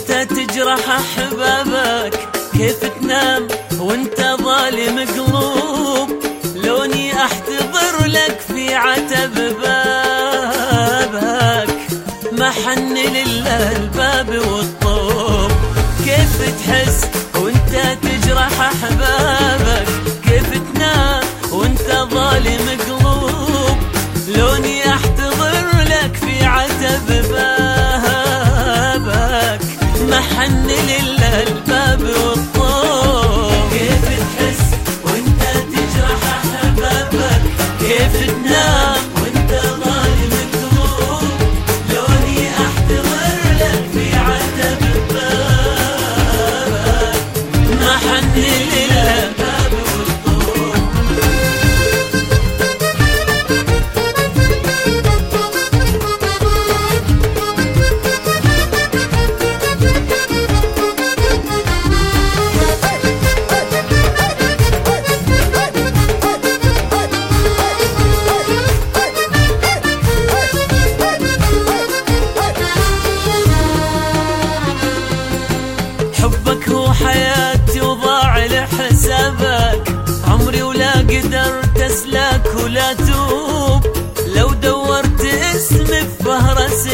وانت تجرح احبابك، كيف تنام وانت ظالم قلوب؟ لوني احتضر لك في عتب بابك، ما حن لله الباب والطوب. كيف تحس وانت تجرح احبابك، كيف تنام وانت ظالم قلوب؟ لوني احتضر لك في عتب بابك، ما حن لله الباب والطوب. كيف تحس وانت تجرح احبابك، كيف تنام وانت ظالم قلوب؟ لوني احتضر لك في عتب بابك، ما حن لله الباب والطوب. حبك هو حياتي وضاع لحسابك، عمري ولا قدرت اسلك ولا توب. لو دورت اسمي في فهرس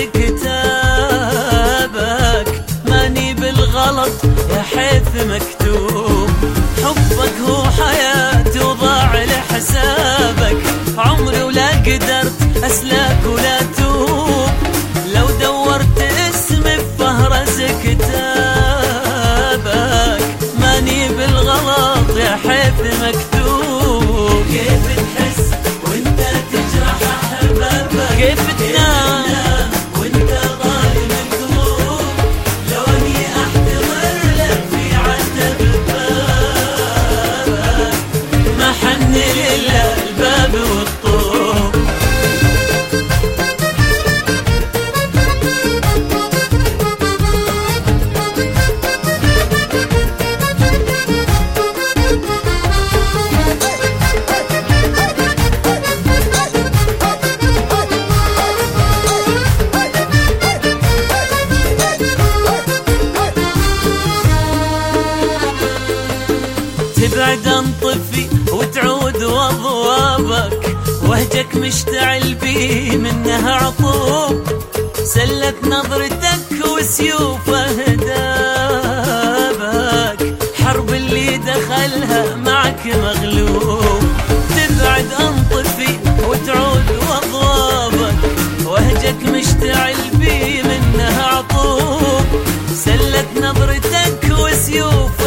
كتابك، ماني بالغلط يا حيث مكتوب. حبك هو حياتي وضاع لحسابك، عمري ولا قدرت اسلك ولا توب. لو دورت اسمي في فهرس كتابك، ماني بالغلط يا حيث مكتوب. كيف تحس وانت تجرح احبابك، كيف تنام وانت ظالم قلوب؟ لوني احتضر لك في عتب بابك، ما حن لله الباب والطوب. تبعد انطفي وتعود واضوابك، وهجك مشتعل بي منها عطوب. سلت نظرتك وسيوف اهدابك، حرب اللي دخلها معك مغلوب. تبعد انطفي وتعود واضوابك، وهجك مشتعل بي منها عطوب. سلت نظرتك وسيوف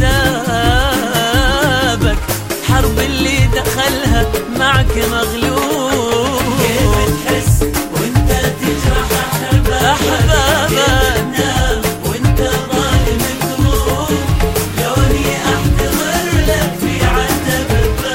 اهدابك، حرب اللي دخلها معك مغلوب. كيف تحس وانت تجرح احبابك، وانت ظالم قلوب؟ لوني احتضر لك في عتب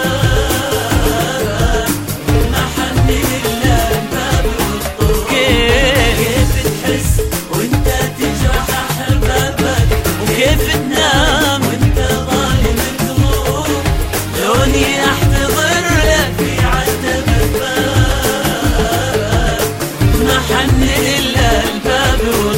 بابك، ما حن لله الباب والطوب. كيف تحس وانت تجرح احبابك، وكيف تنام وانت ظالم قلوب؟ لوني احتضر لك في عتب بابك، ما حن لله الباب والطوب.